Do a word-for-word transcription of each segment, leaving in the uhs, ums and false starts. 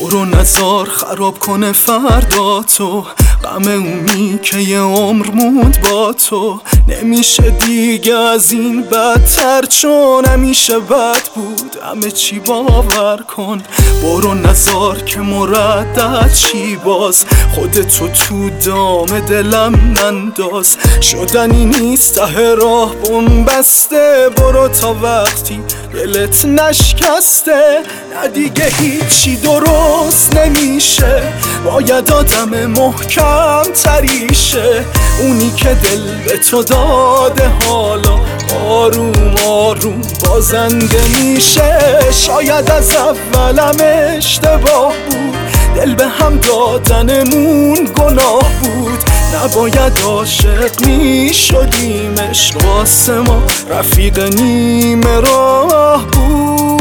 برو نزار خراب کنه فردا تو، غم اونی که یه عمر موند با تو. نمیشه دیگه از این بدتر، چون همیشه بد بود همه چی باور کن. برو نزار که مردد چی باز، خودتو تو دام دلم ننداز. شدنی نیست ته راه بنبسته، برو تا وقتی دلت نشکسته. نه دیگه هیچی درست نمیشه، باید آدم محکم تریشه. اونی که دل به تو داده حالا آروم آروم بازنده میشه. شاید از اولم اشتباه بود، دل به هم دادنمون گناه بود. نباید عاشق میشدیم، عشق واسه ما رفیق نیمه راه بود.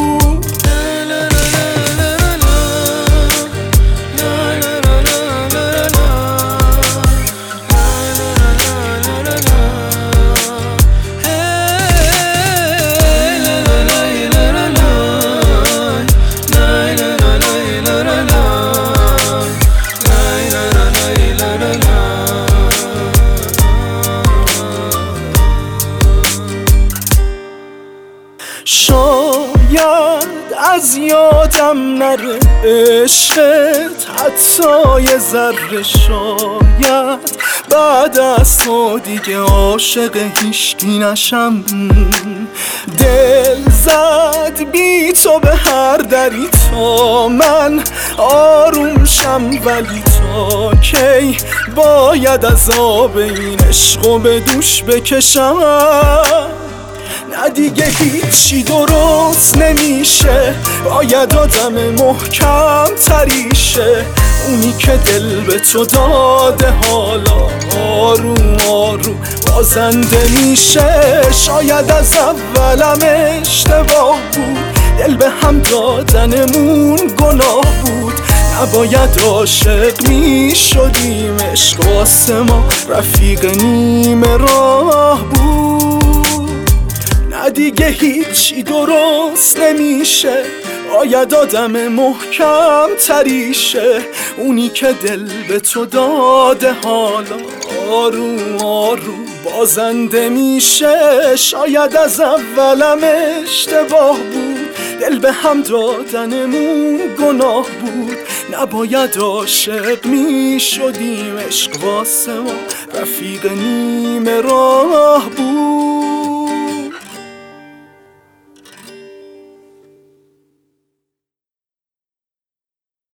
شاید از یادم نره عشقت حتی یه ذره، شاید بعد از تو دیگه عاشق هیچکی نشم. دل زد بی تو به هر دری تا من آروم شم، ولی تا کی باید عذاب این عشقو به دوش بکشم. نه دیگه هیچی درست نمیشه، باید آدم محکم تریشه. اونی که دل به تو داده حالا آروم آروم بازنده میشه. شاید از اولم اشتباه بود، دل به هم دادنمون گناه بود. نباید عاشق میشدیم، عشق واسه ما رفیق نیمه راه بود. نه دیگه هیچی درست نمیشه، باید آدم محکم تریشه. اونی که دل به تو داده حالا آروم آروم بازنده میشه. شاید از اولم اشتباه بود، دل به هم دادنمون گناه بود. نباید عاشق میشدیم، عشق واسه ما رفیق نیمه راه